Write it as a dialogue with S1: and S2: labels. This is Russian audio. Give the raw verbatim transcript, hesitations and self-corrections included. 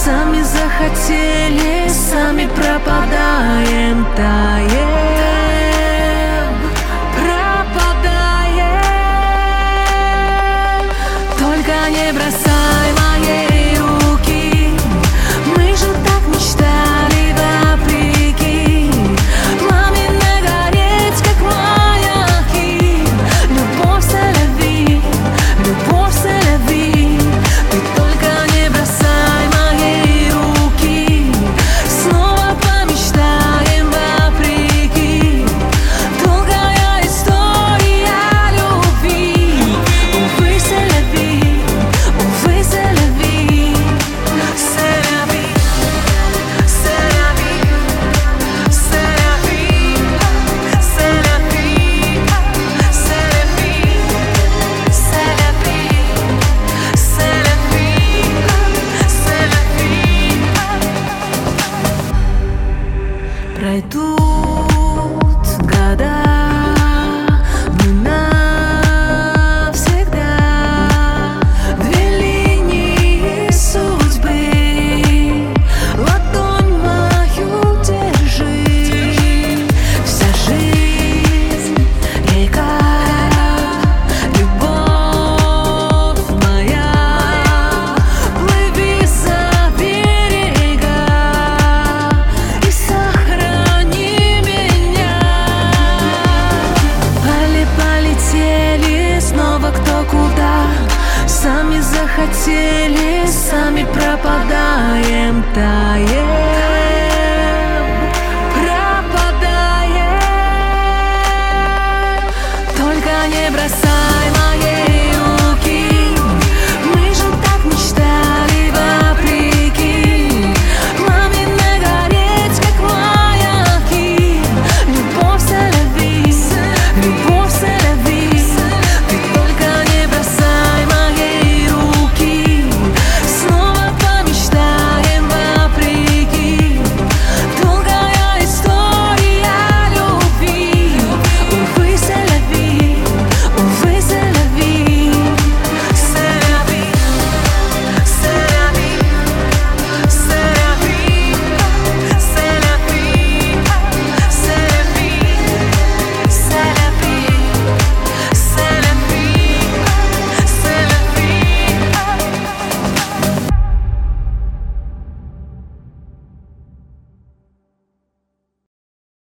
S1: Сами захотели, сами пропадаем, таем, пропадаем. Только не бросай моей руки, мы же так мечтали вопреки. Пламенно гореть, как маяки. Любовь солови, любовь солови. Ты только не бросай моей руки, снова помечтаем вопреки. Долгая история любви. Увы, солови, увы, солови, солови, солови, солови, солови, солови, солови, солови, солови. Пройдут года, мы навсегда две линии судьбы. Ладонь мою держи, вся жизнь река, любовь моя. Плыви за берега и сохрани меня. Поле полетели снова кто куда. Сами захотели, сами пропадаем, таем.